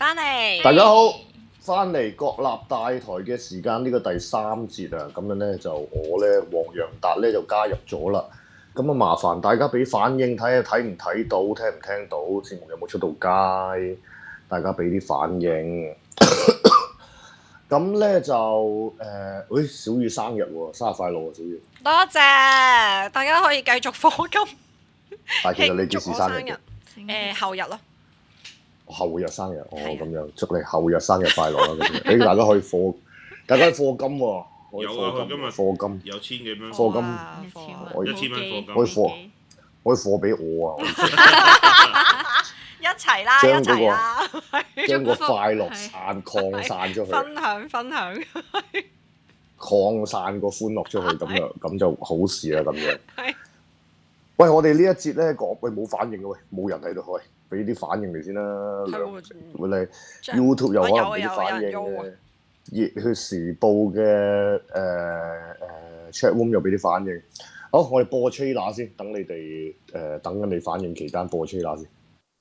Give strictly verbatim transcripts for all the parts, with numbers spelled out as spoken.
翻嚟， 大家好，翻嚟國立大台嘅時間呢、這個第三節啊，咁樣咧就我咧黃洋達咧就加入咗啦。咁啊麻煩大家俾反應睇下睇唔睇到，聽唔聽到，節目有冇出到街，大家俾啲反應。咁咧就誒，喂、呃、小雨生日喎，生日快樂啊小雨！ 多謝大家可以繼續課金。 但係其實你幾時生日？ 誒、呃、後日咯。 後日生日，哦咁樣，祝你後日生日快樂啦！咁樣，誒大家可以課，大家可以課金喎，可以有啊， 課金， 今日課金， 有千幾蚊， 課金， 課一千蚊課金， 可以課，可以課俾我啊！ 一齊啦，一將嗰個齊啦， 將個快樂散擴散出去， 分享分享， 擴散個歡樂出去，咁樣咁就好事啦！咁樣。 係。 喂，我哋呢一節咧講，喂冇反應嘅，喂冇人喺度，喂俾啲反應嚟先啦。喂你 YouTube 有可能俾啲反應嘅，熱血時報嘅誒誒 chat room 又俾啲反應。好，我哋播 trailer 先，等你哋誒、呃、等緊你反應期間播 trailer 先。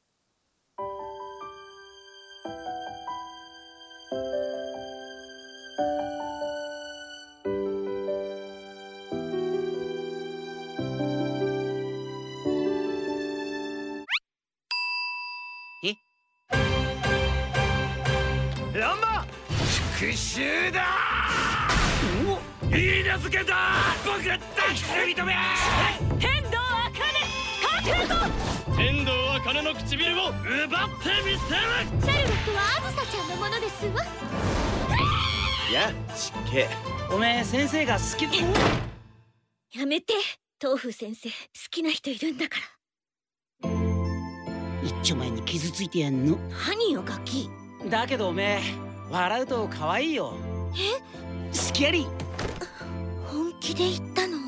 復讐だおいいなずけだ僕が大好きな認め天道茜覚悟天道茜の唇を奪ってみせるシャルロットはあずさちゃんのものですわやちっけおめえ先生が好きやめて豆腐先生好きな人いるんだから一丁前に傷ついてやんの何よガキだけどおめえ笑うと可愛いよえ好きやり本気で言ったの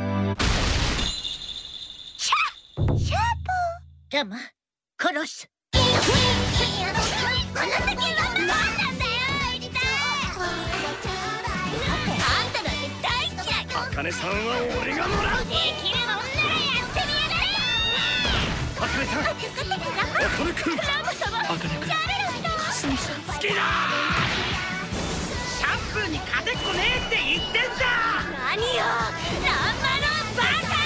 シャシャーポーラマ殺すあの時は何なんだよエリタあんたなんて大嫌い茜さんは俺がもらうできるもんならやってみやがれ茜さん茜くんラム様茜くんかすみさん好きだシャンプーに勝てっこねえって言ってんだ何よランマのバカ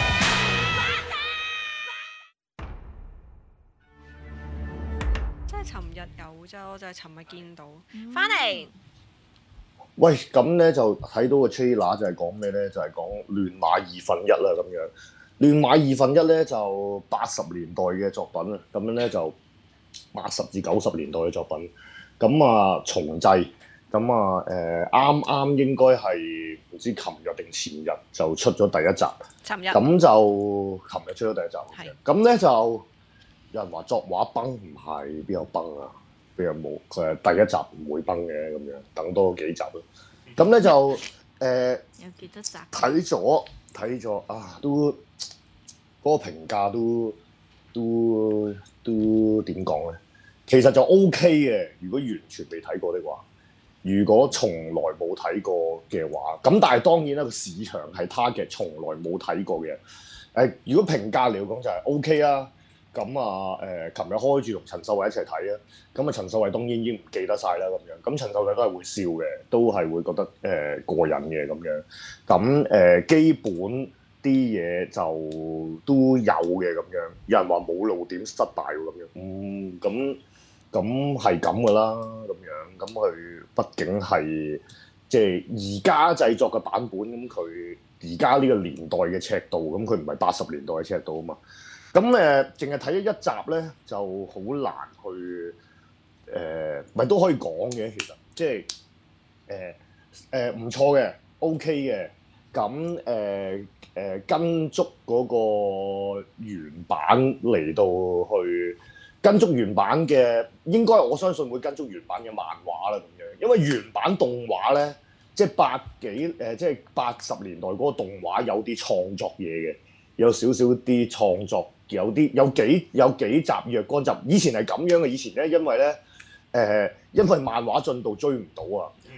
真係尋日有啫，我就係尋日見到。翻嚟， 喂，咁咧就睇到個 trailer 就係講咩咧？就係、是、講亂馬二分一啦咁樣。亂馬二分一咧就八十年代嘅作品啊，咁樣咧就八十至九十年代嘅作品。咁啊重製，咁啊誒啱啱應該係唔知琴日定前日就出咗第一集。 尋日。 咁就琴日出咗第一集。 係。咁咧就有人話作畫崩，唔係邊有崩啊？邊有冇？佢係第一集唔會崩嘅咁樣，等多幾集咯。咁咧就誒、呃、 有幾多集？ 睇咗睇咗啊，都嗰、嗰個評價都都都點講咧？其實就 O K 嘅，如果完全未睇過的話，如果從來冇睇過嘅話，咁但係當然啦，個市場係 target 從來冇睇過嘅。誒、呃，如果評價嚟講就係 O K 啦。咁啊誒，琴日開住同陳秀慧一齊睇啊，咁啊陳秀慧當然已經唔記得晒啦咁樣，咁陳秀慧都係會笑嘅，都係會覺得誒、呃、過癮嘅咁樣。咁誒、呃、基本啲嘢就都有嘅咁樣。有人話冇露點失敗喎咁樣，嗯咁。咁係咁噶啦，咁樣咁佢畢竟係即係而家製作嘅版本，咁佢而家呢個年代嘅尺度，咁佢唔係八十年代嘅尺度啊嘛。咁誒，淨係睇咗一集咧，就好難去誒，咪、呃、都可以講嘅。其實即係誒誒唔錯嘅 ，OK 嘅。咁誒誒跟足嗰個原版嚟到去。跟足原版嘅，應該我相信會跟足原版嘅漫畫啦咁樣，因為原版動畫咧，即係八幾誒、呃，即係八十年代嗰個動畫有啲創作嘢嘅，有少少啲創作，有啲有幾有幾集若干集。以前係咁樣嘅，以前咧因為咧誒、呃，因為漫畫進度追唔到啊，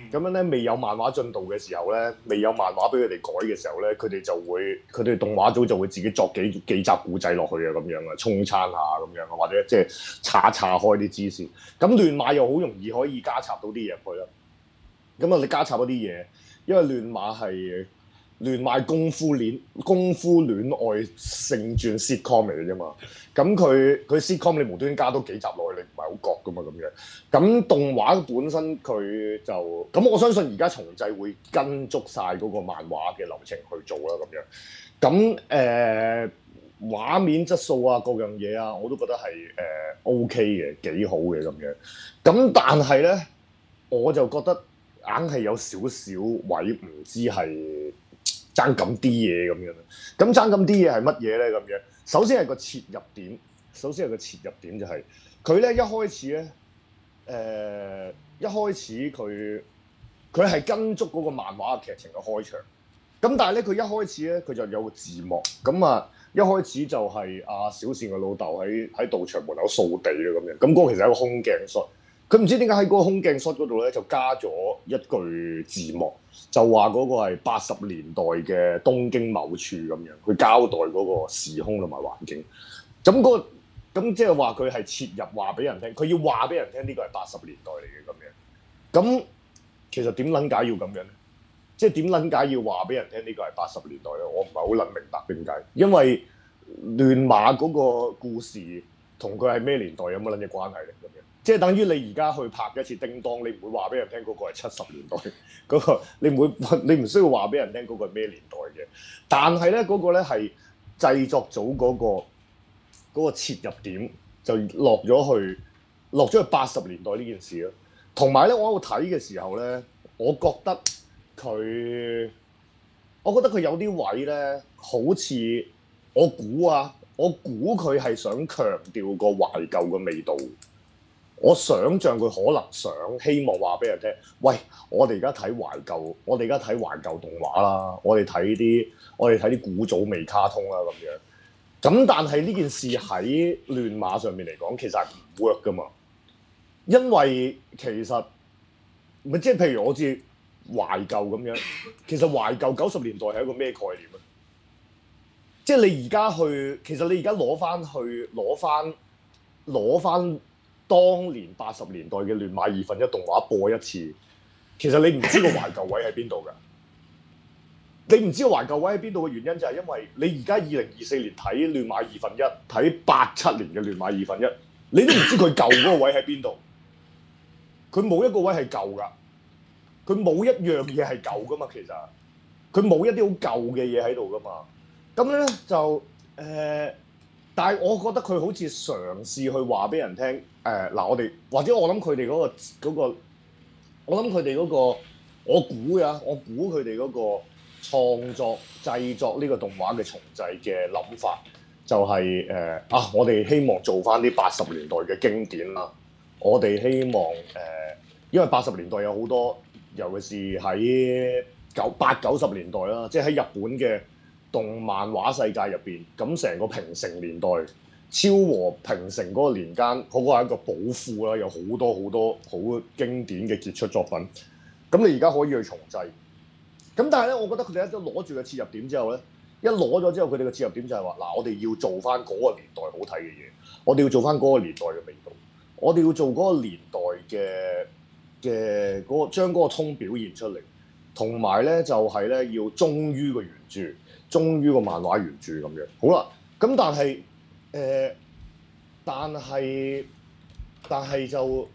咁樣咧未有漫畫進度嘅時候咧，未有漫畫俾佢哋改嘅時候咧，佢哋就會佢哋動畫組就會自己作幾幾集古仔落去啊，咁樣啊，沖餐下咁樣啊，或者即係叉叉開啲支線。咁亂馬又好容易可以加插到啲嘢入去啦。咁啊，你加插嗰啲嘢，因為亂馬係亂馬功夫戀功夫戀愛聖傳 sitcom 嚟嘅啫嘛。咁佢佢 sitcom 你無端端加多幾集落去，你唔係好覺噶嘛咁樣。咁動畫本身佢就咁，我相信而家重製會跟足晒嗰個漫畫嘅流程去做啦咁樣。咁誒、呃、畫面質素啊，各樣嘢啊，我都覺得係誒、呃、OK 嘅，幾好嘅咁樣。咁但係咧，我就覺得硬係有少少位唔知係爭咁啲嘢咁樣。咁爭咁啲嘢係乜嘢咧咁樣？首先係個切入點，首先係個切入點就係佢咧一開始咧，誒、呃、一開始佢佢係跟足嗰個漫畫嘅劇情嘅開場，咁但係咧佢一開始咧佢就有個字幕，咁啊一開始就係阿小倩嘅老豆喺喺道場門口掃地啦咁樣，咁嗰個其實係一個空鏡 shot，佢唔知點解喺嗰個空鏡 shot 嗰度咧就加咗一句字幕。就話嗰個係八十年代嘅東京某處咁樣，去交代嗰個時空同埋環境。咁嗰、嗰個咁即係話佢係切入話俾人聽，佢要話俾人聽呢個係八十年代嚟嘅咁樣。咁其實點撚解要咁樣咧？即係點撚解要話俾人聽呢個係八十年代咧？我唔係好撚明白點解，因為亂馬嗰個故事同佢係咩年代有乜撚嘅關係咧？咁樣即係等於你而家去拍一次叮當，你唔會話俾人聽嗰個係七十年代嗰、嗰個，你唔會你唔需要話俾人聽嗰個係咩年代嘅。但係咧嗰個咧係製作組嗰、嗰個嗰個切入點就落咗去落咗去八十年代呢件事咯。同埋咧，我喺度睇嘅時候咧，我覺得佢，我覺得佢有啲位咧，好似我估啊，我估佢係想強調個懷舊嘅味道。我想像佢可能想希望話俾人聽，喂，我哋而家睇懷舊，我哋而家睇懷舊動畫啦，我哋睇啲我哋睇啲古早味卡通啦咁樣。咁但係呢件事喺亂馬上面嚟講，其實係唔 work 噶嘛。因為其實咪即係譬如我知懷舊咁樣，其實懷舊九十年代係一個咩概念啊？即係你而家去，其實你而家攞翻去攞翻攞翻。當年八十年代嘅亂馬二分一動畫播一次，其實你唔知個懷舊位喺邊度㗎。你唔知個懷舊位喺邊度嘅原因就係因為你而家二零二四年睇亂馬二分一，睇八七年嘅亂馬二分一，你都唔知佢舊嗰個位喺邊度。佢冇一個位係舊㗎，佢冇一樣嘢係舊㗎嘛。其實佢冇一啲好舊嘅嘢喺度㗎嘛。咁咧就誒。呃但係我覺得佢好似嘗試去話俾人聽，誒、呃、嗱我哋或者我諗佢哋嗰個嗰個，我諗佢哋嗰個，我估呀，我估佢哋嗰個創作製作呢個動畫嘅重製嘅諗法，就係、是、誒、呃、啊！我哋希望做翻啲八十年代嘅經典啦，我哋希望誒、呃，因為八十年代有好多，尤其是喺九八九十年代啦，即係喺日本嘅動漫畫世界入邊，咁成個平成年代，昭和平成嗰個年間，嗰、那個係一個寶庫啦，有好多好多好經典嘅傑出作品。咁你而家可以去重製。咁但係咧，我覺得佢哋一攞住個切入點之後咧，一攞咗之後，佢哋嘅切入點就係話：嗱，我哋要做翻嗰個年代好睇嘅嘢，我哋要做翻嗰個年代嘅味道，我哋要做嗰個年代嘅嘅嗰個將嗰個通表現出嚟，同埋咧就係、是、咧要忠於個原著。忠於個漫畫原著咁樣，好啦，咁但係誒、呃，但係但係就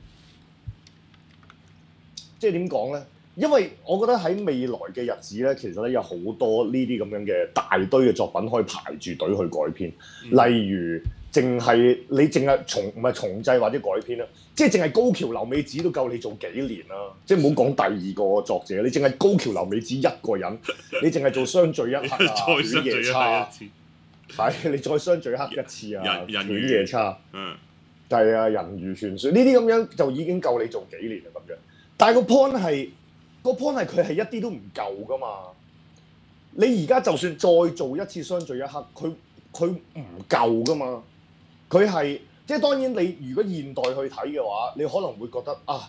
即係點講咧？因為我覺得喺未來嘅日子咧，其實咧有好多呢啲咁樣嘅大堆嘅作品可以排住隊去改編，嗯、例如淨係你淨係重唔係重製或者改編啦，即係淨係高橋留美子都夠你做幾年啦，即係唔好講第二個作者，你淨係高橋留美子一個人，你淨係做相聚一刻啊，犬夜叉，係你再相聚一刻一次啊，犬夜叉，嗯，係啊，人魚傳說呢啲咁樣就已經夠你做幾年啦咁樣，但係個 point 係。個 point 係佢係一啲都唔夠噶嘛！你而家就算再做一次相聚一刻，佢佢唔夠噶嘛！佢係即係當然你如果現代去睇嘅話，你可能會覺得啊，嗰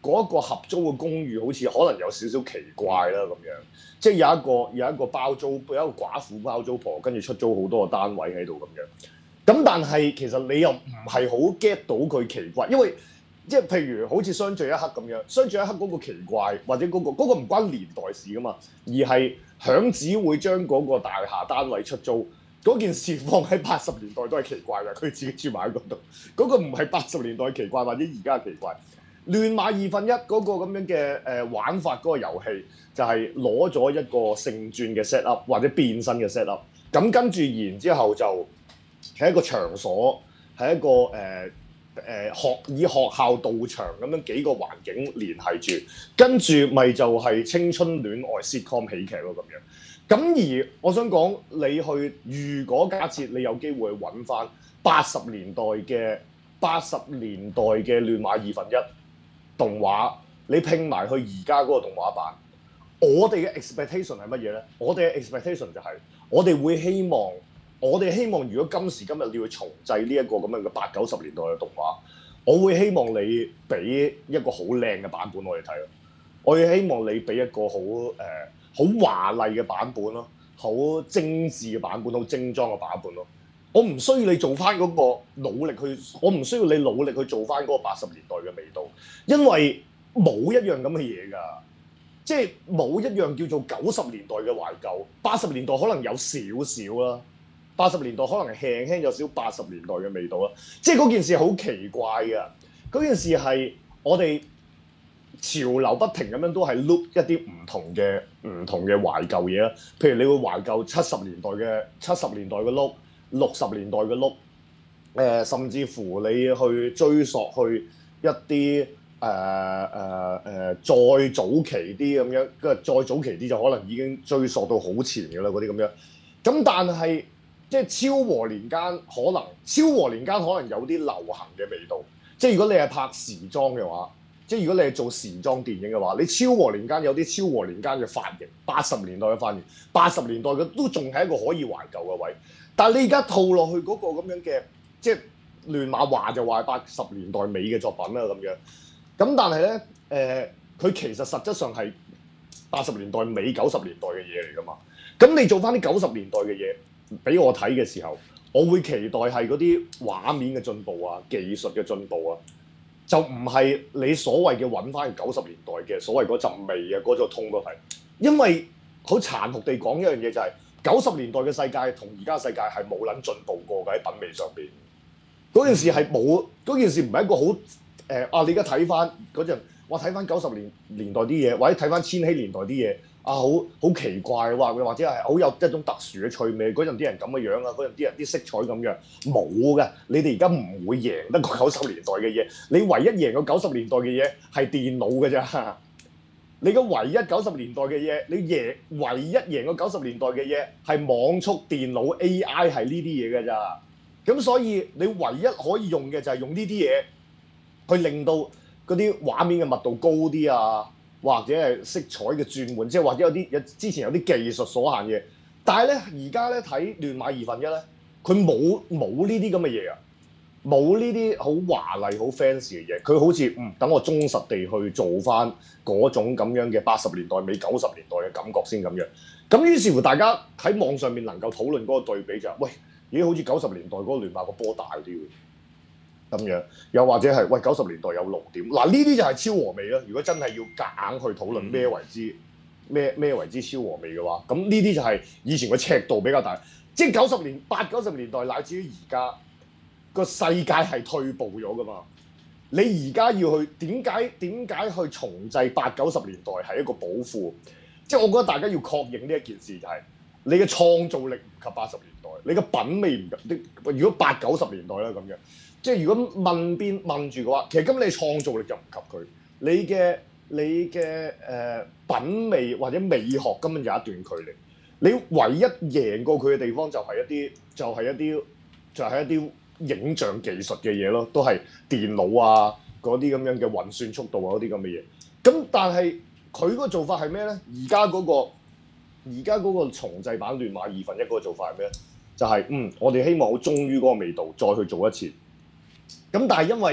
嗰一個合租嘅公寓好似可能有少少奇怪啦咁樣，即係有一個有一個包租有一個寡婦包租婆，跟住出租好多個單位喺度咁樣。咁但係其實你又唔係好 get 到佢奇怪，因為即係譬如好似相聚一刻咁樣，相聚一刻嗰個奇怪或者嗰、嗰個嗰、嗰個唔關年代事噶嘛，而係響指會將嗰個大廈單位出租嗰件事放喺八十年代都係奇怪嘅，佢自己住埋喺嗰度，嗰、嗰個唔係八十年代奇怪或者而家奇怪。亂馬二分一嗰個咁樣嘅誒玩法嗰個遊戲就係攞咗一個聖傳嘅 set up 或者變身嘅 set up， 咁跟住然之後就係一個場所，係一個誒誒、呃、學以學校道場咁樣幾個環境聯繫住，跟住咪就係青春戀愛 sitcom 喜劇咯咁樣。咁而我想講，你去如果假設你有機會揾翻八十年代嘅八十年代嘅亂馬二分一動畫，你拼埋去而家嗰個動畫版，我哋嘅 expectation 係乜嘢咧？我哋嘅 expectation 就係、是、我哋會希望。我哋希望，如果今時今日你要重製呢一個咁樣嘅八九十年代嘅動畫，我會希望你俾一個好靚嘅版本我哋睇咯。我會希望你俾一個好誒好華麗嘅版本咯，好精緻嘅版本，好精裝嘅版本咯。我唔需要你做翻嗰個努力去，我唔需要你努力去做翻嗰個八十年代嘅味道，因為冇一樣咁嘅嘢㗎，即係冇一樣叫做九十年代嘅懷舊，八十年代可能有少少啦。八十年代可能輕輕有少八十年代嘅味道啦，即係嗰件事好奇怪嘅。嗰件事係我哋潮流不停咁樣都係 look 一啲唔同嘅唔同嘅懷舊嘢啦。譬如你會懷舊七十年代嘅七十年代嘅 look，六十年代嘅 look，誒甚至乎你去追溯去一啲誒誒誒再早期啲咁樣，跟住再早期啲就可能已經追溯到好前嘅啦嗰啲咁樣。咁但係即係昭和年間，可能昭和年間可能有啲流行嘅味道。即係如果你係拍時裝嘅話，即係如果你係做時裝電影嘅話，你昭和年間有啲昭和年間嘅髮型，八十年代嘅髮型，八十年代嘅都仲係一個可以懷舊嘅位。但係你而家套落去嗰個咁樣嘅，即係亂馬話就話八十年代尾嘅作品啦咁樣。咁但係咧，誒、呃、佢其實實質上係八十年代尾九十年代嘅嘢嚟㗎嘛。咁你做翻啲九十年代嘅嘢俾我睇嘅時候，我會期待係嗰啲畫面嘅進步啊、技術嘅進步啊，就唔係你所謂嘅揾翻九十年代嘅所謂嗰陣味啊、嗰種通都係。因為好殘酷地講一樣嘢就係九十年代嘅世界同而家世界係冇撚進步過嘅喺品味上邊。嗰件事係冇，嗰件事唔係一個好誒、呃、啊！你而家睇翻嗰陣，我睇翻九十年年代啲嘢，或者睇翻千禧年代啲嘢。啊，好好奇怪，或或者係好有一種特殊嘅趣味。嗰陣啲人咁嘅樣啊，嗰陣啲人啲色彩咁樣冇嘅。你哋而家唔會贏得過九十年代嘅嘢。你唯一贏過九十年代嘅嘢係電腦嘅咋。你嘅唯一九十年代嘅嘢，你贏唯一贏過九十年代嘅嘢係網速、電腦、A I 係呢啲嘢嘅咋。咁所以你唯一可以用嘅就係用呢啲嘢去令到嗰啲畫面嘅密度高啲啊。或者係色彩嘅轉換，即係或者有啲有之前有啲技術所限嘅，但係咧而家咧睇亂馬二分一咧，佢冇冇呢啲咁嘅嘢啊，冇呢啲好華麗好 fancy 嘅嘢，佢好似嗯等我忠實地去做翻嗰種咁樣嘅八十年代尾九十年代嘅感覺先咁樣。咁於是乎大家喺網上面能夠討論嗰個對比就係、是，喂，咦好似九十年代嗰個亂馬個波大啲喎。咁樣，又或者係喂九十年代有露點，嗱呢啲就係超和味啦。如果真係要夾硬去討論咩為之咩咩為之超和味嘅話，咁呢啲就係以前個尺度比較大。即係九十年八九十年代乃至於而家個世界係退步咗噶嘛。你而家要去點解點解去重製八九十年代係一個寶庫？即係我覺得大家要確認呢一件事就係、是、你嘅創造力唔及八十年代，你嘅品味唔及。如果八九十年代啦咁樣。即係如果問邊問住嘅話，其實根本你創造力就唔及佢，你嘅你嘅誒、呃、品味或者美學根本有一段距離。你唯一贏過佢嘅地方就係一啲就係、是、一啲就係、是、一啲影像技術嘅嘢咯，都係電腦啊嗰啲咁樣嘅運算速度啊嗰啲咁嘅嘢。咁但係佢嗰個做法係咩咧？而家嗰個而家嗰個重製版亂馬二分一嗰個做法係咩咧？就係、是、嗯，我哋希望好忠於嗰個味道，再去做一次。咁但係因為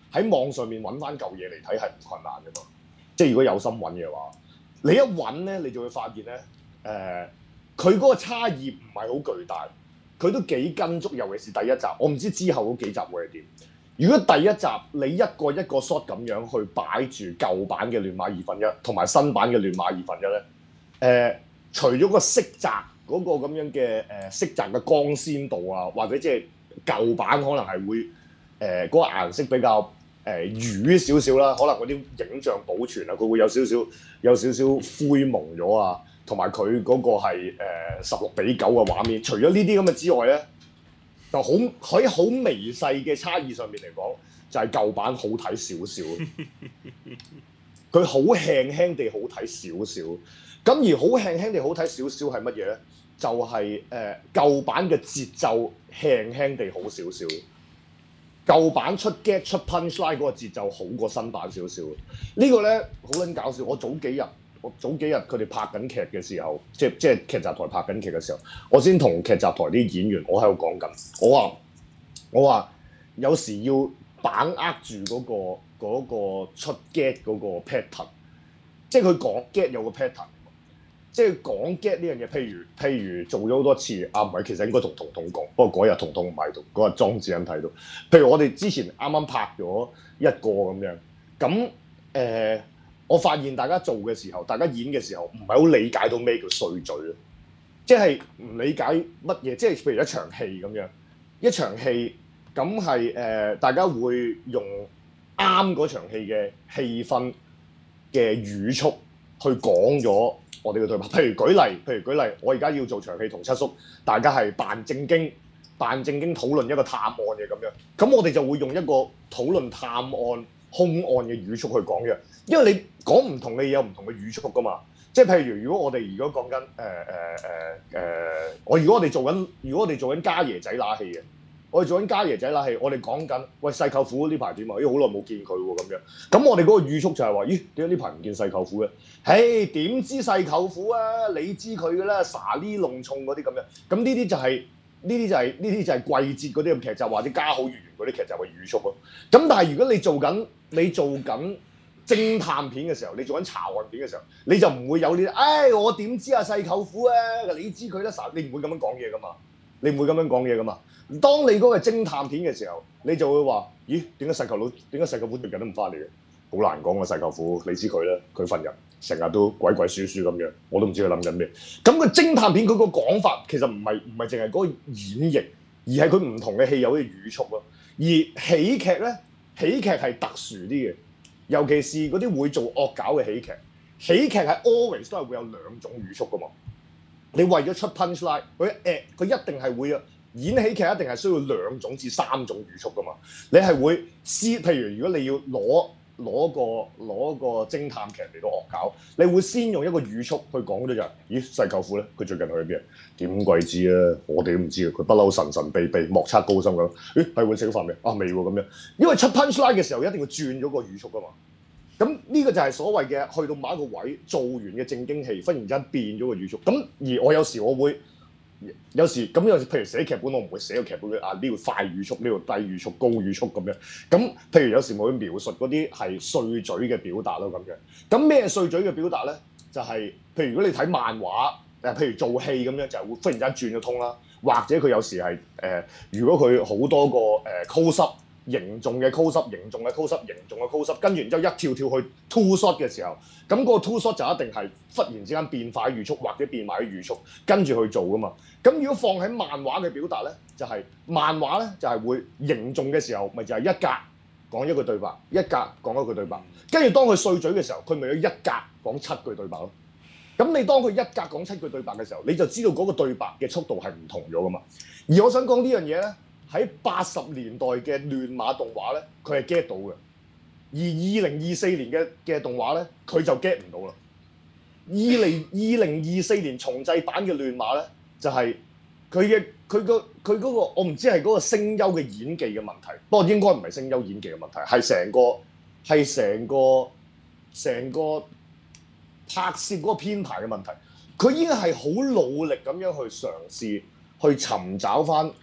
喺網上面揾翻舊嘢嚟睇係唔困難嘅嘛。即係如果有心揾嘅話，你一揾咧，你就會發現咧，誒佢嗰個差異唔係好巨大，佢都幾跟足，尤其是第一集。我唔知之後嗰幾集會係點。如果第一集你一個一個 shot 咁樣去擺住舊版嘅亂馬二分一同埋新版嘅亂馬二分一咧，誒、呃、除咗個色澤嗰個咁樣嘅誒、呃、色澤嘅光鮮度啊，或者即係舊版可能係會誒嗰、呃那個顏色比較誒瘀少少啦，可能嗰啲影像保存啊，佢會有少少有少少灰蒙咗啊，同埋佢嗰個係誒十六比九嘅畫面。除咗呢啲咁嘅之外咧，就好喺好微細嘅差異上面嚟講，就係、是、舊版好睇少少，佢好輕輕地好睇少少。咁而好輕輕地好睇少少係乜嘢咧？就係、是、誒、呃、舊版嘅節奏輕輕地好少少。舊版出 get 出 punchline 嗰個節奏好過新版少少。這個、呢個咧好撚搞笑。我早幾日。我早幾日佢哋拍緊劇嘅時候，即係即係劇集台拍緊劇嘅時候，我先同劇集台啲演員，我喺度講緊，我話我話有時要把握住嗰、嗰個嗰個出 get 嗰個 pattern， 即係佢講 get 有個 pattern， 即係講 get 呢樣嘢。譬如譬如做咗好多次，啊唔係，其實應該同彤彤講，不過嗰日彤彤唔喺度，嗰日莊子欣睇到。譬如我哋之前啱啱拍咗一個咁樣，咁誒。呃我發現大家做嘅時候，大家演嘅時候，唔係好理解到咩叫碎嘴咯，即係唔理解乜嘢。即係譬如一場戲咁樣，一場戲咁係誒，大家會用啱嗰場戲嘅氣氛嘅語速去講咗我哋嘅對白。譬如舉例，譬如舉例，我而家要做場戲同七叔，大家係扮正經、扮正經討論一個探案嘅咁樣，咁我哋就會用一個討論探案、兇案嘅語速去講嘅。因為你講唔同嘅嘢有唔同嘅語速噶嘛，即係譬如如果我哋如果講緊誒誒誒誒，我如果我哋做緊，如果我哋做緊家爺仔乸戲嘅，我哋做緊家爺仔乸戲，我哋講緊喂細舅父呢排點啊？咦好耐冇見佢喎咁樣，咁我哋嗰個語速就係話，咦點解呢排唔見細舅父嘅？嘿點知細舅父啊？你知佢㗎啦，撒呢弄重嗰啲咁樣，咁呢啲就係呢啲就係呢啲就係季節嗰啲咁劇集或者家好月圓嗰啲劇集嘅語速咯。咁但係如果你做緊你做緊偵探片嘅時候，你做緊查案片嘅時候，你就唔會有呢啲，唉，我點知啊細舅父啊？你知佢啦，你唔會咁樣講嘢噶嘛？你唔會咁樣講嘢噶嘛？當你嗰個偵探片嘅時候，你就會話：咦，點解細舅佬點解細舅父最近都唔翻嚟嘅？好難講啊！細舅父，你知佢啦，佢份人成日都鬼鬼祟祟咁樣，我都唔知佢諗緊咩。咁個偵探片佢個講法其實唔係唔係淨係嗰個演繹，而係佢唔同嘅戲有啲語速咯。而喜劇咧，喜劇係特殊啲嘅。尤其是嗰啲會做惡搞嘅喜劇，喜劇係 always 都係會有兩種語速噶嘛。你為咗出 punchline，佢誒佢一定係會啊，演喜劇一定係需要兩種至三種語速噶嘛。你係會先，譬如如果你要攞攞個攞個偵探劇嚟到惡搞，你會先用一個語速去講咗就係，咦細舅父咧，佢最近去邊？點鬼知啊！我哋都唔知啊，佢不嬲神神秘秘、莫測高深咁。咦係會食咗飯未？啊未喎咁樣，因為出 punchline 嘅時候一定要轉咗個語速噶嘛。咁呢個就係所謂嘅去到某一個位做完嘅正經戲，忽然之間變咗個語速。咁而我有時我會有時咁有時，譬如寫劇本，我唔會寫個劇本嘅啊呢個快語速，呢個低語速、高語速咁樣。咁譬如有時我會描述嗰啲係碎嘴嘅表達咯咁樣。咁咩碎嘴嘅表達咧？就係、是、譬如如果你睇漫畫誒，譬如做戲咁樣，就係會忽然間轉咗通啦。或者佢有時係誒、呃，如果佢好多個誒 close up。凝重嘅 close up， 凝重嘅 close up， 凝重嘅 close up， 跟住然之後一跳跳去 two shot 嘅時候，咁、那、嗰個 two shot 就一定係忽然之間變快語速，或者變埋啲語速，跟住去做噶嘛。咁如果放喺漫畫嘅表達咧，就係、是、漫畫咧就係、是、會凝重嘅時候，咪就係、是、一格講一句對白，一格講一句對白，跟住當佢碎嘴嘅時候，佢咪要一格講七句對白咯。咁你當佢一格講七句對白嘅時候，你就知道嗰個對白嘅速度係唔同咗噶嘛。而我想講呢樣嘢咧。喺八十年代嘅亂馬動畫咧，佢係 get 到嘅；而二零二四年嘅嘅動畫咧，佢就 get 唔到啦。二零二零二四年重製版嘅亂馬咧，就係佢嘅佢個佢嗰個，我唔知係嗰個聲優嘅演技嘅問題，不過應該唔係聲優演技嘅問題，係成個係成個成個拍攝嗰個編排嘅問題。佢已經係好努力咁樣去嘗試去尋找翻。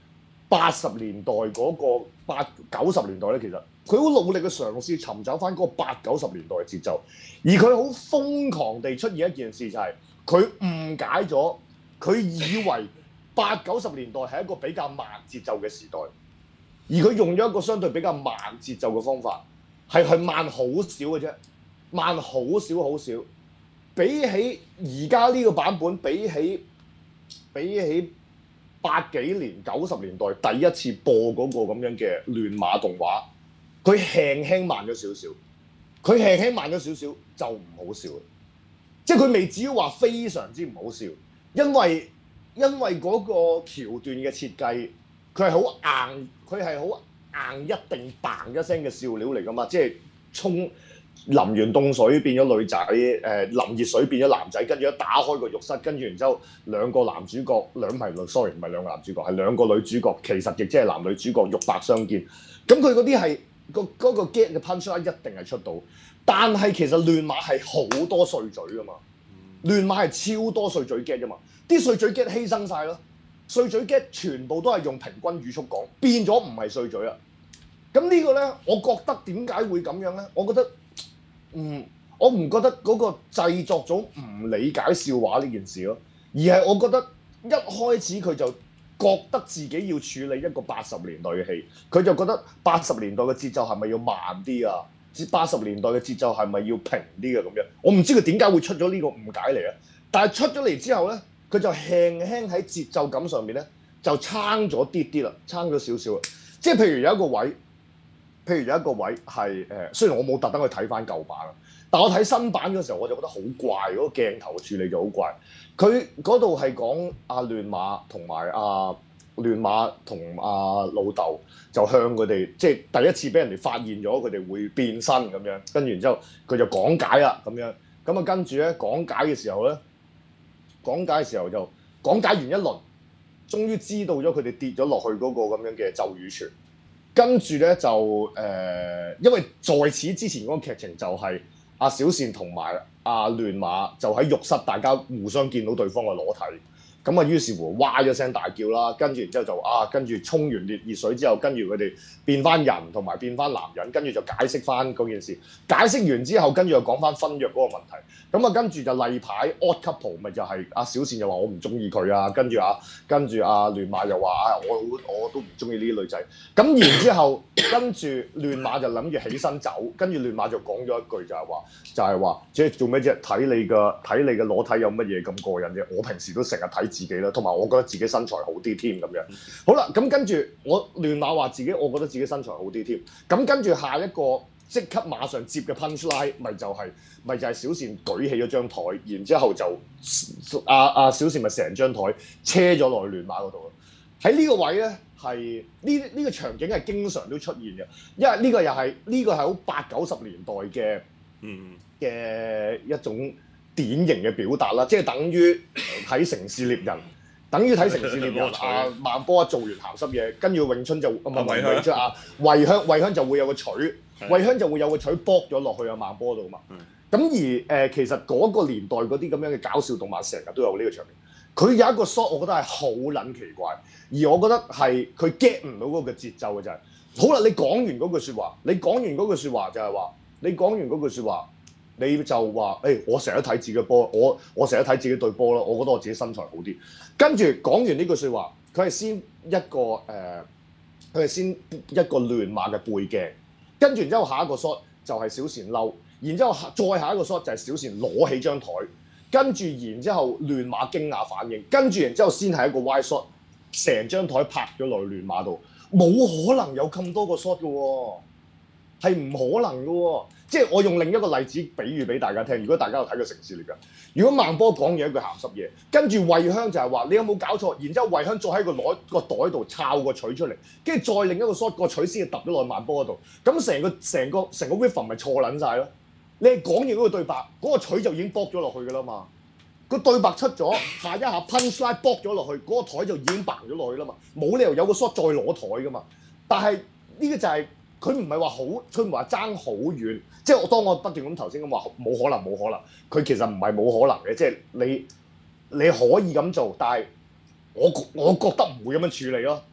八十年代嗰個八九十年代咧，其實佢好努力嘅嘗試尋找翻嗰個八九十年代嘅節奏，而佢好瘋狂地出現一件事就係佢誤解咗，佢以為八九十年代係一個比較慢節奏嘅時代，而佢用咗一個相對比較慢節奏嘅方法，係係慢好少嘅啫，慢好少好少，比起而家呢個版本，比起比起八幾年九十年代第一次播嗰個咁樣嘅亂馬動畫，佢輕輕慢咗少少，佢輕輕慢咗少少就唔好笑，即係佢未至於話非常之唔好笑，因為因為嗰個橋段嘅設計，佢係好硬，佢係好硬一定嘭一聲嘅笑料嚟㗎嘛，即係沖淋完凍水變咗女仔，誒、呃、淋熱水變咗男仔，跟住一打開個浴室，跟住然之後兩個男主角，兩唔係 sorry 唔係兩個男主角，係兩個女主角，其實亦即係男女主角肉白相見。咁佢嗰啲係個嗰個 get 嘅 punchline 一定係出到，但係其實亂馬係好多碎嘴㗎嘛，亂馬係超多碎嘴 get 㗎嘛，啲碎嘴 get 犧牲晒咯，碎嘴 get 全部都係用平均語速講，變咗唔係碎嘴啦。咁呢個咧，我覺得點解會咁樣咧？我覺得。嗯，我唔覺得嗰個製作組唔理解笑話呢件事咯，而係我覺得一開始佢就覺得自己要處理一個八十年代嘅戲，佢就覺得八十年代嘅節奏係咪要慢啲啊？八十年代嘅節奏係咪要平啲嘅咁樣？我唔知佢點解會出咗呢個誤解嚟啊！但係出咗嚟之後咧，佢就輕輕喺節奏感上面咧就撐咗啲啲啦，撐咗少少。即係譬如有一個位。譬如有一個位係誒，雖然我冇特登去睇翻舊版，但我睇新版嘅時候我就覺得好怪，嗰、那個鏡頭嘅處理就好怪。佢嗰度係講阿亂馬同埋阿亂馬同阿老豆就向佢哋，即係第一次俾人哋發現咗佢哋會變身咁樣，跟住然之後佢就講解啦咁樣，咁啊跟住咧講解嘅時候咧，講解嘅時候就講解完一輪，終於知道咗佢哋跌咗落去嗰個咁樣嘅咒語泉。跟住咧就誒、呃，因為在此之前嗰個劇情就係阿小倩同埋阿亂馬就喺浴室，大家互相見到對方嘅裸體，咁啊於是乎哇一聲大叫啦，跟住然之後就啊跟住沖完熱熱水之後，跟住佢哋變翻人同埋變翻男人，跟住就解釋翻嗰件事，解釋完之後，跟住又講翻婚約嗰個問題，咁啊跟住就例牌 odd couple 咪就係阿小倩又話我唔中意佢啊，跟住啊跟住阿亂馬又話啊我我都唔中意呢啲女仔，咁然之後跟住亂馬就諗住起身走，跟住亂馬就講咗一句就係話就係話即係做咩啫？睇你嘅睇你嘅裸體有乜嘢咁過癮啫？我平時都成日睇自己啦，同埋我覺得自己身材好啲添咁樣。好啦，咁跟住我亂馬話自己，我覺得自己身材好啲添。咁跟住下一個即刻馬上接嘅 punchline 咪就係、是、咪就係小倩舉起咗張台，然之後就阿阿、啊啊、小倩咪成張台車咗落去亂馬嗰度咯。喺呢個位咧係呢呢個場景係經常都出現嘅，因為呢個又係呢、這個係好八九十年代嘅嗯嘅一種典型嘅表達啦，即係等於睇城市獵人。等於睇城市獵人，阿孟波做完鹹濕嘢，跟住詠春就唔係唔係詠春啊，慧香慧香就會有個錘，慧香就會有個錘剝咗落去阿孟波度嘛。咁而誒、呃、其實嗰個年代嗰啲咁樣嘅搞笑動漫成日都有呢個場面。佢有一個 shot，我覺得係好撚奇怪，而我覺得係佢 get 唔到嗰個節奏嘅就係、是，好啦，你講完嗰句説話，你講完嗰句説話就係話，你講完嗰句説話。你就話，誒、欸，我成日睇自己嘅波，我我成日睇自己對波啦，我覺得我自己身材好啲。跟住講完呢句説話，佢係先一個誒，佢、呃、係先一個亂馬嘅背鏡，跟住然之後下一個 shot 就係小倩嬲，然之後再下一個 shot 就係小倩攞起張台，跟住然之後亂馬驚訝反應，跟住然之後先係一個 wide shot，成張台拍咗落去亂馬度，冇可能有咁多個 shot 嘅喎，係唔可能嘅喎。即係我用另一個例子比喻俾大家聽，如果大家有睇過城市獵人，如果孟波講嘢一句鹹濕嘢，跟住慧香就係話你有冇搞錯，然之後慧香再喺個攞個袋度抄個錘出嚟，跟住再另一個 shot 個錘先至揼咗落去孟波嗰度，咁成個成個成個 rhythm 咪錯撚晒咯？你係講完嗰個對白，嗰、嗰個錘就已經卜咗落去㗎啦嘛，個對白出咗，下一下 punchline 卜咗落去，嗰、嗰個台就已經嘭咗落去啦嘛，冇理由有個 shot 再攞台㗎嘛，但係呢個就係、是。佢唔係話好，佢唔係話爭好遠，即係我當我不斷咁頭先咁話冇可能冇可能，佢其實唔係冇可能嘅，即係你你可以咁做，但係我我覺得唔會咁樣處理咯，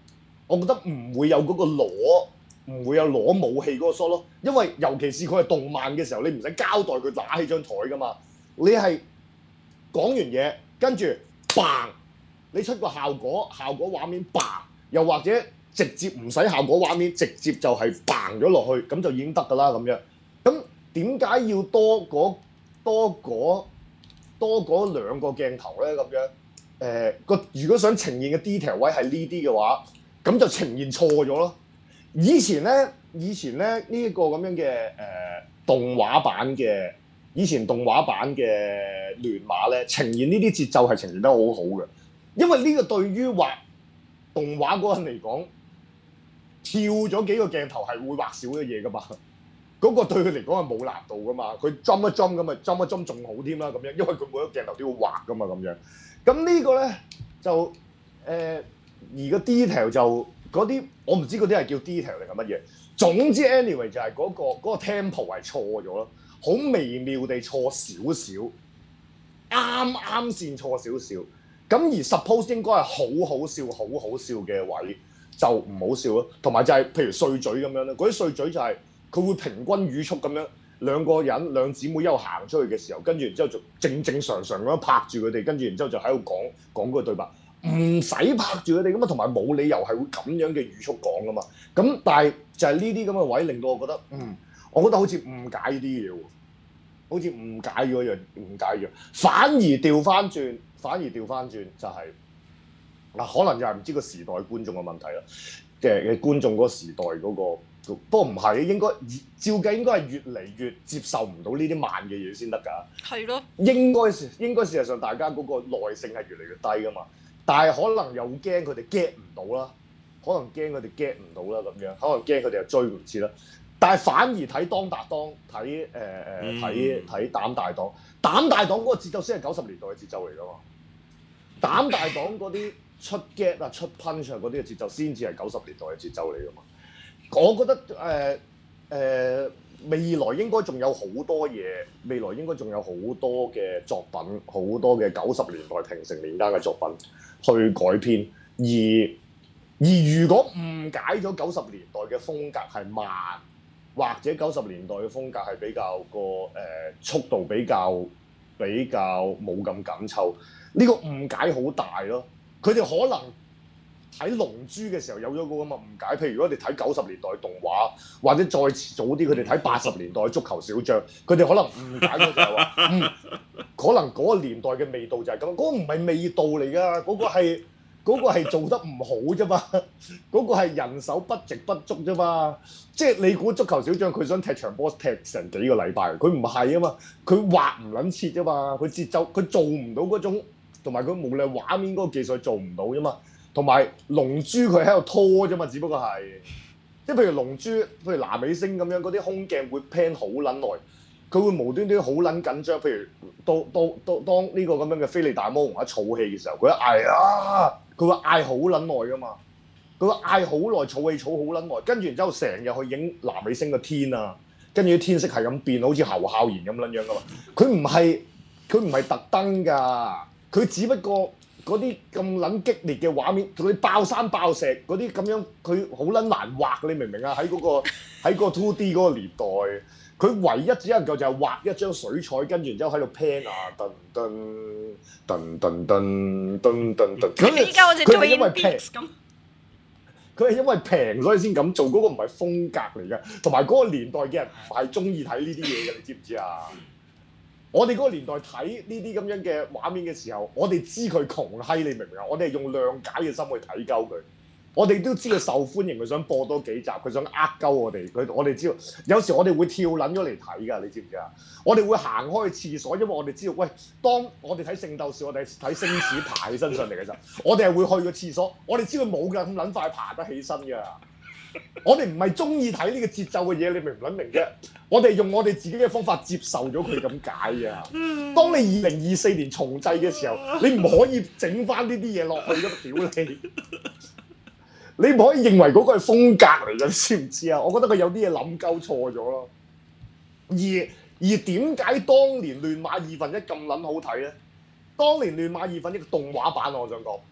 我覺得唔會有嗰個攞，唔會有攞武器嗰個 shot 咯。因為尤其是佢係動漫嘅時候，你唔使交代佢打起張台噶嘛。你係講完嘢，跟住 bang，你出個效果，效果畫面 bang，又或者直接唔使效果畫面，直接就係 bang 咗落去，咁就已經得㗎啦咁樣。咁點解要多嗰多嗰多嗰兩個鏡頭咧？咁樣誒個如果想呈現嘅 detail 位係呢啲嘅話，咁就呈現錯咗咯。以前咧，以前咧呢一、這個咁樣嘅誒、呃、動畫版嘅，以前動畫版嘅亂馬咧，呈現呢啲節奏係呈現得好好嘅，因為呢個對於畫動畫嗰人嚟講，跳咗幾個鏡頭係會畫少嘅嘢噶嘛。嗰個對佢嚟講係冇難度噶嘛，佢針一針咁咪針一針仲好添啦咁樣，因為佢每一個鏡頭都要畫噶嘛咁樣。咁呢個咧就誒、呃，而個 detail 就嗰啲我唔知嗰啲係叫 detail 定係乜嘢。總之 anyway 就係嗰、嗰個嗰、嗰個 tempo 係錯咗咯，好微妙地錯少少，啱啱先錯少少。咁而 suppose 應該係好好笑、好好笑嘅位就唔好笑咯。同埋就係譬如碎嘴咁樣咧，嗰啲碎嘴就係、係。佢會平均語速咁樣，兩個人兩姊妹一路行出去嘅時候，跟住然之後就正正常常咁樣拍住佢哋，跟住然之後就喺度講講嗰個對白，唔使拍住佢哋咁啊，同埋冇理由係會咁樣嘅語速講噶嘛。咁但係就係呢啲咁嘅位令到我覺得，嗯，我覺得好似誤解啲嘢喎，好似誤解咗樣誤解咗，反而調翻轉，反而調翻轉就係、是、嗱，可能又係唔知個時代觀眾嘅問題啦，嘅嘅觀眾嗰個時代嗰、嗰個。不過唔係，應該照計應該係越嚟越接受唔到呢啲慢嘅嘢先得㗎。係咯。應該應該事實上大家嗰個耐性係越嚟越低㗎嘛。但係可能又驚佢哋 get 唔到啦，可能驚佢哋 get 唔到啦咁樣，可能驚佢哋又追唔切啦。但係反而睇當達當睇誒誒睇睇膽大黨，膽大黨嗰個節奏先係九十年代嘅節奏嚟㗎嘛。膽大黨嗰啲出 get 啊出 punch 啊嗰啲嘅節奏先至係九十年代嘅節奏嚟㗎嘛。我覺得誒誒、呃呃、未來應該仲有好多嘢，未來應該仲有好多嘅作品，好多嘅九十年代平成年間嘅作品去改編。而而如果誤解咗九十年代嘅風格係慢，或者九十年代嘅風格係比較個誒、呃、速度比較比較冇咁緊湊，呢、這個誤解好大咯。佢哋可能睇《龍珠》嘅時候有咗個咁嘅誤解，譬如如果你睇九十年代動畫，或者再遲早啲，佢哋睇八十年代足球小將，佢哋可能誤解咗就係話，嗯，可能嗰個年代嘅味道就係咁，嗰、嗰個唔係味道嚟㗎，嗰、嗰個係嗰、嗰個係做得唔好啫嘛，嗰、嗰個係人手不足不足啫嘛，即係你估足球小將佢想踢場波踢成幾個禮拜，佢唔係啊嘛，佢畫唔撚切啫嘛，佢節奏佢做唔到嗰種，同埋佢無論畫面嗰個技術做唔到啫嘛。同埋龍珠佢喺度拖啫嘛，只不過係，即係譬如龍珠，譬如南美星咁樣，嗰啲空鏡會 pan 好撚耐，佢會無端端好撚緊張。譬如到到到當呢個咁樣嘅菲利大魔王一儲氣嘅時候，佢一嗌啊，佢會嗌好撚耐噶嘛，佢會嗌好耐，儲氣儲好撚耐，跟住然之後成日去影南美星嘅天啊，跟住啲天色係咁變，好似侯孝賢咁撚樣噶嘛，佢唔係佢唔係特登㗎，佢只不過。嗰啲咁撚激烈嘅畫面，同你爆山爆石嗰啲咁樣，佢好撚難畫，你明唔明啊？喺嗰、嗰個喺個 two D 嗰個年代，佢唯一只能夠就係畫一張水彩，跟住然之後喺度 pan 啊，噔噔噔噔噔噔噔噔。佢依家好似做 Beats 咁。佢係因為平所以先咁做，嗰、嗰個唔係風格嚟嘅，同埋嗰個年代嘅人唔係中意睇呢啲嘢嘅，你知唔知啊？我哋嗰個年代睇呢啲咁樣嘅畫面嘅時候，我哋知佢窮閪，你明唔明啊？我哋係用諒解嘅心去睇鳩佢，我哋都知佢受歡迎，佢想播多幾集，佢想呃鳩我哋。佢我哋知道，有時我哋會跳撚咗嚟睇㗎，你知唔知啊？我哋會行開去廁所，因為我哋知道，喂，當我哋睇聖鬥士，我哋睇星矢爬起身上嚟嘅時候，我哋係會去個廁所，我哋知道冇㗎咁撚快爬得起身㗎。我哋唔係中意睇呢個節奏嘅嘢，你明唔撚明啫？我哋用我哋自己嘅方法接受咗佢咁解啊！當你二零二四年重製嘅時候，你唔可以整翻呢啲嘢落去㗎，屌你！你唔可以認為嗰個係風格嚟嘅，知唔知啊？我覺得佢有啲嘢諗鳩錯咗咯。而而點解當年亂馬二分一咁撚好睇咧？當年亂馬二分一嘅動畫版，我想講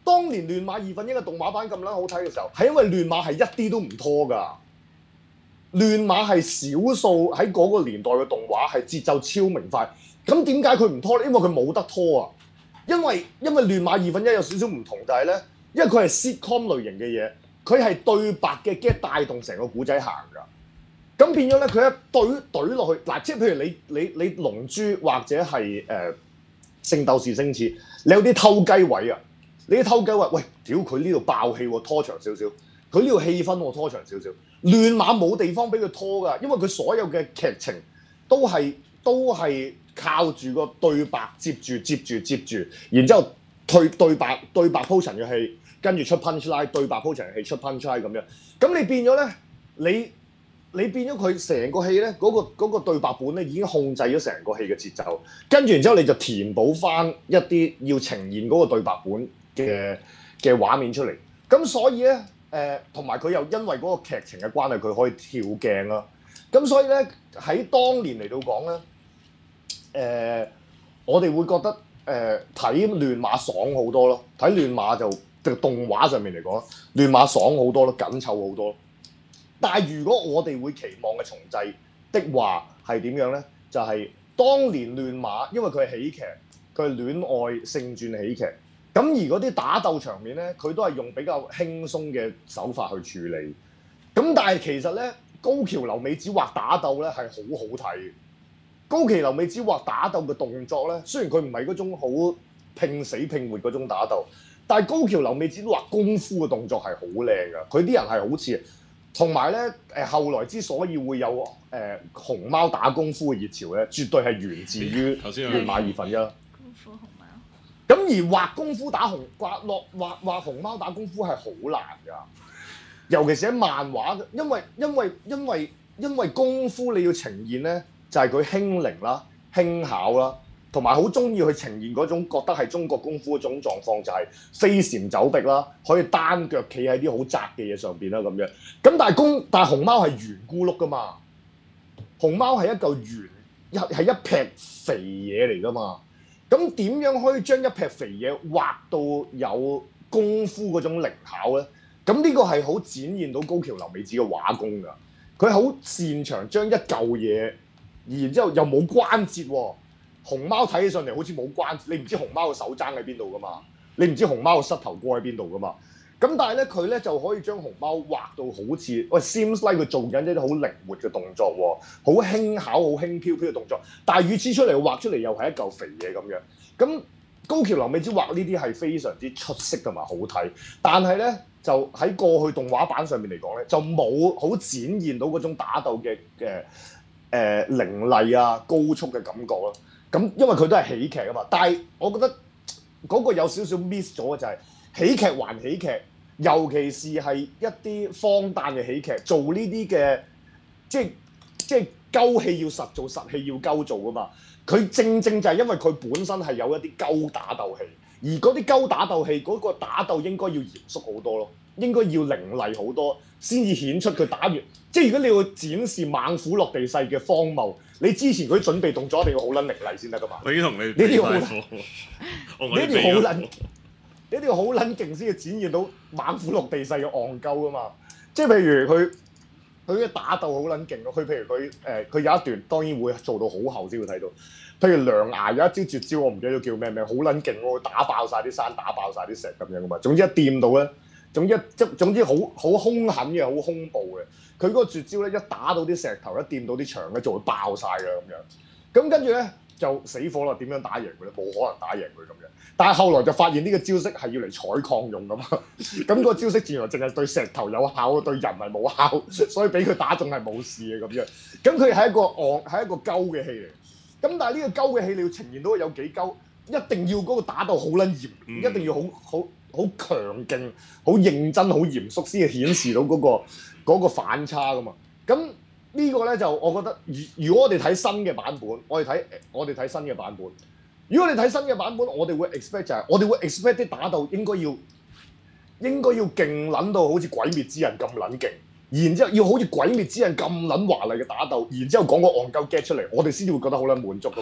當年亂馬二分一嘅動畫版咁撚好睇嘅時候，係因為亂馬係一啲都唔拖㗎。亂馬係少數喺嗰個年代嘅動畫係節奏超明快。咁點解佢唔拖咧？因為佢冇得拖啊。因為因為亂馬二分一有少少唔同，就係咧，因為佢係 sitcom 類型嘅嘢，佢係對白嘅 get 帶動成個古仔行㗎。咁變咗咧，佢一懟懟落去嗱，即係譬如你你你龍珠或者係誒《聖鬥士星矢》，你有啲偷雞位啊！你啲偷雞位，喂，屌佢呢度爆氣喎，拖長少少；佢呢度氣氛喎，拖長少少。亂馬冇地方俾佢拖㗎，因為佢所有嘅劇情都係都係靠住個對白接住接住接住，然之後退對白對白鋪陳嘅戲，跟住出 punch line， 對白鋪陳嘅戲出 punch line 咁樣。咁你變咗咧，你。你變咗佢成個戲咧，嗰、嗰個嗰、嗰個對白本咧已經控制咗成個戲嘅節奏，跟住然之後你就填補翻一啲要呈現嗰個對白本嘅嘅畫面出嚟。咁所以咧，誒同埋佢又因為嗰個劇情嘅關係，佢可以跳鏡啦。咁所以咧喺當年嚟到講咧，誒、呃、我哋會覺得誒睇、呃、亂馬爽好多咯，睇亂馬就就動畫上面嚟講，亂馬爽好多咯，緊湊好多。但係如果我哋會期望嘅重製的話係點樣咧？就係、是、當年亂馬，因為佢係喜劇，佢係戀愛性轉喜劇。咁而嗰啲打鬥場面咧，佢都係用比較輕鬆嘅手法去處理。咁但係其實咧，高橋留美子畫打鬥咧係好好睇嘅。高橋留美子畫打鬥嘅動作咧，雖然佢唔係嗰種好拼死拼活嗰種打鬥，但係高橋留美子畫功夫嘅動作係好靚㗎。佢啲人係好似。同埋咧，誒後來之所以會有誒、呃、熊貓打功夫嘅熱潮咧，絕對係源自於亂馬二分一。 功夫熊貓。 咁而畫功夫打熊畫落畫畫熊貓打功夫係好難㗎，尤其是喺漫畫，因為因為因為因為功夫你要呈現咧，就係佢輕靈啦、輕巧啦。同埋好中意去呈現嗰種覺得係中國功夫嗰種狀況，就係飛檐走壁啦，可以單腳企喺啲好窄嘅嘢上邊啦咁樣。咁但係公但係熊貓係圓咕碌噶嘛，熊貓係一嚿圓一係一劈肥嘢嚟噶嘛。咁點樣可以將一劈肥嘢畫到有功夫嗰種靈巧咧？咁呢個係好展現到高橋留美子嘅畫功㗎。佢好擅長將一嚿嘢，然之後又冇關節喎、哦。熊貓睇起上嚟好似冇關節，你唔知熊貓嘅手踭喺邊度噶嘛？你唔知熊貓嘅膝頭哥喺邊度噶嘛？咁但係咧，佢咧就可以將熊貓畫到好似喂 seems like 佢做緊一啲好靈活嘅動作喎，好輕巧、好輕飄飄嘅動作。但係與此出嚟畫出嚟又係一嚿肥嘢咁樣。咁高橋留美子畫呢啲係非常之出色同埋好睇，但係咧就喺過去動畫版上面嚟講咧，就冇好展現到嗰種打鬥嘅嘅誒凌厲啊、高速嘅感覺咯。咁因為佢都係喜劇啊嘛，但係我覺得嗰個有少少 miss 咗嘅就係喜劇還喜劇，尤其是係一啲荒誕嘅喜劇，做呢啲嘅即係即係鳩戲要實做，實戲要鳩做啊嘛。佢正正就係因為佢本身係有一啲鳩打鬥戲，而嗰啲鳩打鬥戲嗰個打鬥應該要嚴肅好多咯，應該要凌厲好多，先至顯出佢打完。即係如果你要展示猛虎落地勢嘅荒謬，你之前嗰啲準備動作一定要好撚凌厲先得噶嘛。 我已經同你呢啲好，呢啲好撚，呢啲好撚勁先要展現到猛虎落地勢嘅戇鳩啊嘛。即係譬如佢佢嘅打鬥好撚勁咯。佢譬如佢誒佢有一段當然會做到好後先會睇到。譬如梁崖有一招絕招，我唔記得咗叫咩名，好撚勁喎，打爆晒啲山，打爆晒啲石咁樣噶嘛。總之一掂到咧，總之即總之好好兇狠嘅，好恐怖嘅。佢嗰個絕招咧，一打到啲石頭，一掂到啲牆咧，就會爆晒㗎咁樣。咁跟住咧就死火啦，點樣打贏佢咧？冇可能打贏佢咁樣。但係後來就發現呢個招式係要嚟採礦用㗎嘛。咁個招式原來淨係對石頭有效，對人係冇效，所以俾佢打中係冇事嘅咁樣。咁佢係一個戇係一個鳩嘅戲嚟。咁但係呢個鳩嘅戲你要呈現到有幾鳩，一定要嗰個打鬥好撚嚴，嗯、一定要好好好強勁、好認真、好嚴肅先至顯示到嗰、嗰個嗰個反差㗎嘛。咁呢個咧就我覺得，如如果我哋睇新嘅版本，我哋睇我哋睇新嘅版本。如果你睇新嘅版本，我哋會 expect 就係、是、我哋會 expect 啲打鬥應該要應該要勁撚到好似鬼滅之刃咁撚勁。然之後要好似鬼滅之刃咁撚華麗嘅打鬥，然之後講個戇鳩 get 出嚟，我哋先至會覺得好撚滿足噶嘛。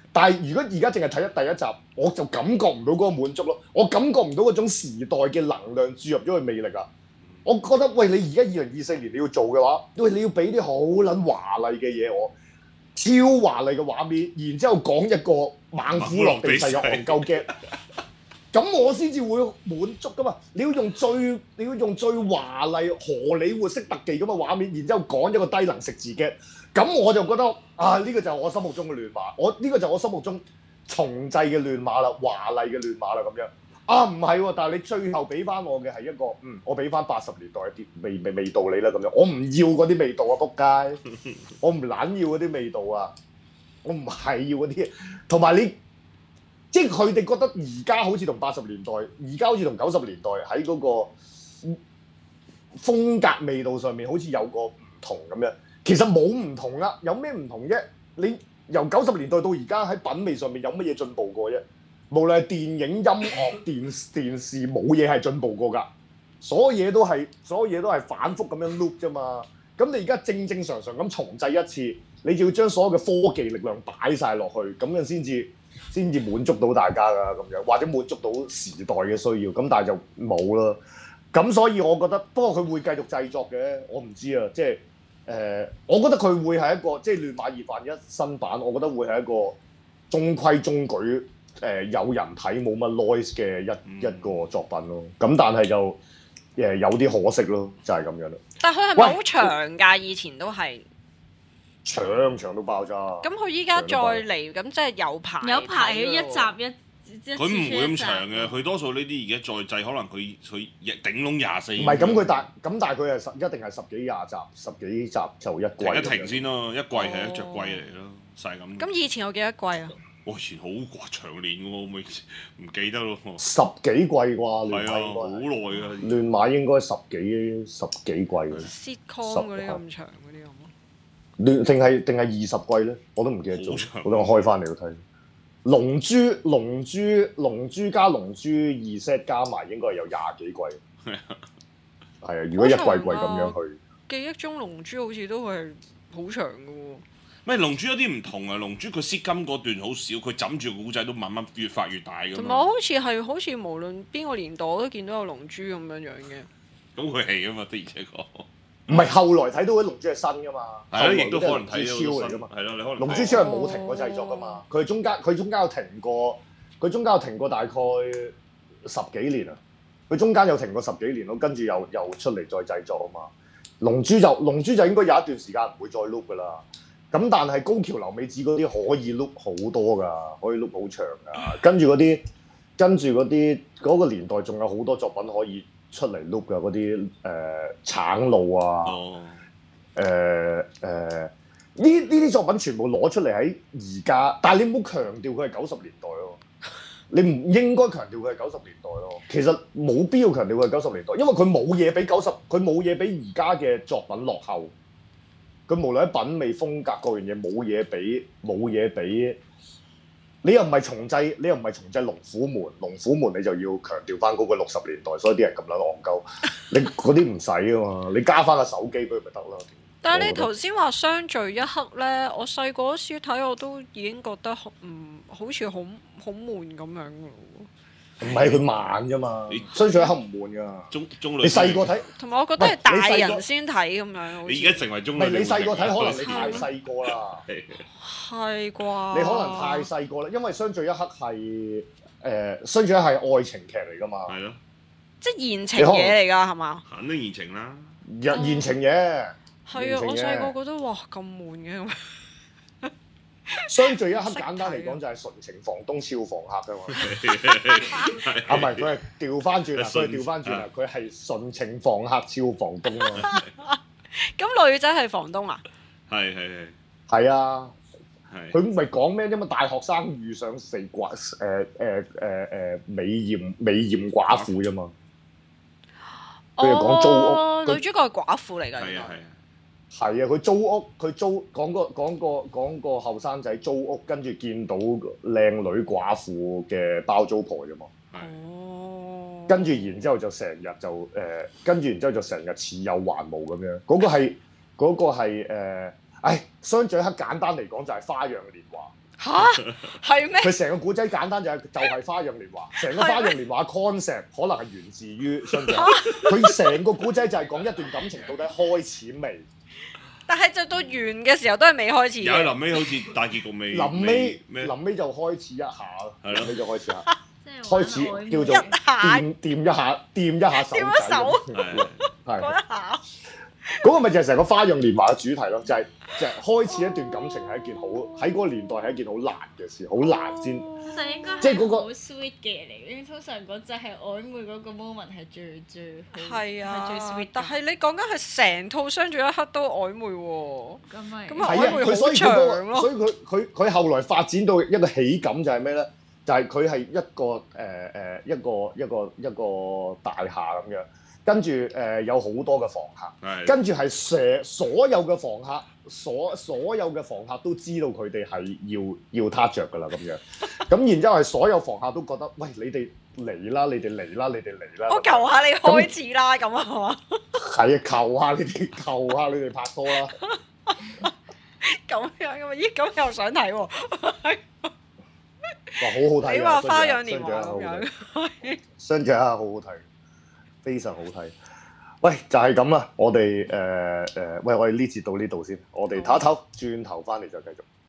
但係如果而家淨係睇咗第一集，我就感覺唔到嗰個滿足咯，我感覺唔到嗰種時代嘅能量注入咗佢魅力啊！我覺得喂，你而家二零二四年你要做嘅話，喂你要俾啲好撚華麗嘅嘢我，超華麗嘅畫面，然之後講一個猛虎落地勢有戇鳩 get，咁我先至會滿足噶嘛！你要用最你要用最華麗荷里活式特技咁嘅畫面，然之後講一個低能食字 get，咁我就覺得啊呢、呢個就係我心目中嘅亂馬，我呢、呢個就係我心目中重製嘅亂馬啦，華麗嘅亂馬啦咁樣。啊唔係喎，但係你最後俾翻我嘅係一個嗯，我俾翻八十年代一啲味味味道你啦咁樣，我唔要嗰啲味道啊仆街，我唔撚要嗰啲味道啊，我唔係要嗰啲，同埋你即係佢哋覺得而家好似同八十年代，而家好似同九十年代喺嗰個風格味道上面好似有個唔同咁樣，其實冇唔同啦，有咩唔同啫？你由九十年代到而家喺品味上面有乜嘢進步過啫？無論係電影、音樂、電電視，冇嘢係進步過㗎。所有嘢都係，所有嘢都係反覆咁樣 loop 啫嘛。咁你而家正正常常咁重製一次，你就要將所有嘅科技力量擺晒落去，咁樣先至先至滿足到大家㗎咁樣，或者滿足到時代嘅需要。咁但係就冇啦。咁所以我覺得，不過佢會繼續製作嘅，我唔知啊。即係誒、呃，我覺得佢會係一個即係亂馬二分一新版，我覺得會係一個中規中矩。誒、呃、有人睇冇乜 noise 嘅一、嗯、一個作品咯，咁但係就誒、呃、有啲可惜咯，就係、是、咁樣咯。 但係佢係咪好長㗎？以前都係長長到爆炸。 咁佢依家再嚟，咁即係有排有排一集一， 佢唔會咁長嘅，佢多數呢啲而家再製，可能佢佢頂籠廿四。唔係咁佢大，咁但係佢係十一定係十幾廿集，十幾集就一季。 停一停先咯，一季係一隻季嚟咯，就係咁。 咁以前有幾多季啊？ 我以前好長年喎，我唔唔記得咯。 十幾季啩，亂係啊，好耐啊。 亂馬應該十幾十幾季嘅。 sitcom 嗰啲咁長嗰啲有冇？ 亂定係定係二十季咧？我都唔記得咗。我等我開翻嚟睇。龍珠龍珠龍珠加龍珠二 set 加埋應該係有廿幾季。係啊，如果一季季咁樣去。 記憶中龍珠好似都係好長嘅喎。 咩龍珠有啲唔同啊！龍珠佢絲金嗰段好少，佢枕住個古仔都慢慢越發越大㗎嘛。 同埋我好似係好似無論邊個年代我都見到有龍珠咁樣樣嘅。 咁佢係啊嘛，的而且確。 唔係後來睇到啲龍珠係新㗎嘛， 係咯，亦都可能睇到超嚟㗎嘛。 係咯，你可能龍珠超係冇停過製作㗎嘛，佢中間佢中間有停過，佢中間有停過大概十幾年啊。佢中間有停過十幾年咯，跟住又又出嚟再製作啊嘛。龍珠就龍珠就應該有一段時間唔會再 loop 㗎啦。咁但係高橋留美子嗰啲可以 loop 好多㗎，可以 loop 好長㗎。跟住嗰啲，跟住嗰啲嗰個年代仲有好多作品可以出嚟 loop 㗎，嗰啲誒橙路啊，誒誒呢呢啲作品全部攞出嚟喺而家，但係你唔好強調佢係九十年代咯，你唔應該強調佢係九十年代咯。其實冇必要強調佢係九十年代，因為佢冇嘢比九十，佢冇嘢比而家嘅作品落後。佢無論喺品味、風格各樣嘢冇嘢比，冇嘢比。你又唔係重製，你又唔係重製龍虎門，龍虎門你就要強調翻嗰個六十年代，所以啲人咁撚戇鳩。你嗰啲唔使啊嘛，你加翻個手機俾佢咪得咯。 但係你頭先話相聚一刻咧，我細個嗰時睇我都已經覺得唔好似好好悶咁樣嘅咯。 唔係佢慢啫嘛，相聚一刻唔悶噶。 中中你細個睇， 同埋我覺得係大人先睇咁樣。 你而家成為中女。 唔係你細個睇，可能你太細個啦。 係啩？ 你可能太細個啦，因為相聚一刻係誒相聚一刻係愛情劇嚟噶嘛。 係咯。 即係言情嘢嚟㗎係嘛？ 肯定言情啦。 言言情嘢。 係啊！我細個覺得哇咁悶嘅咁。 相聚一刻簡單嚟講就係純情房東俏房客㗎嘛，啊唔係佢係調翻轉啦，佢係調翻轉啦，佢係純情房客俏房東啊。 咁女仔係房東啊？ 係係係。 係啊， 係。 佢咪講咩啫嘛？大學生遇上四寡誒誒誒誒美豔美豔寡婦啫嘛。佢就講租屋。 女主角係寡婦嚟㗎。 係啊係啊。 係啊，佢租屋，佢租講個講個講個後生仔租屋，跟住見到靚女寡婦嘅包租婆啫嘛。 哦。跟住然之後就成日就誒，跟住然之後就成日似有還無咁樣。嗰、那個係嗰、那個係誒，唉，相聚一刻簡單嚟講就係花樣年華。 吓？係咩？ 佢成個古仔簡單就係就係花樣年華，成個花樣年華 concept 可能係源自於信長。佢成個古仔就係講一段感情到底開始未？ 但係就到完嘅時候都係未開始有嘅。 臨尾好似大結局未， 臨尾咩？ 臨尾就開始一下咯， 係咯臨尾就開始一下， 即係開始玩曖昧叫做一下掂掂一下掂一下手仔掂一手咁係嗰一下， 嗰個咪就係成個花樣年華嘅主題咯，就係、就係、開始一段感情係一件好喺嗰個年代係一件好難嘅事，好難先。 就應該即係嗰個係好 sweet 嘅嚟嘅，通常嗰隻係曖昧嗰個 moment 係最最好係啊， 係最 sweet 嘅。 但係你講緊係成套相處一刻都曖昧喎。 咁咪咁啊係啊， 曖昧好佢所以佢嗰長個， 咯所以佢佢佢後來發展到一個喜感就係咩咧？就係佢係一個誒誒、呃、一個一個一個大廈咁樣，跟住誒、呃、有好多嘅房客， 係跟住係成所有嘅房客，所所有嘅房客都知道佢哋係要要撻着㗎啦咁樣，咁然之後係所有房客都覺得，喂，你哋嚟啦，你哋嚟啦，你哋嚟啦， 我求下你開始啦，咁啊係嘛？ 係啊，求下你哋，求下你哋拍拖啦。 咁樣噶嘛？咦，咁又想睇喎？ 哇，好好睇啊！ 你話花樣雙年華咁樣， 雙隻啊，好好睇，非常好睇。喂，就係咁啦，我哋誒誒，喂，我哋呢節到呢度先，我哋唞一唞，轉頭翻嚟就繼續。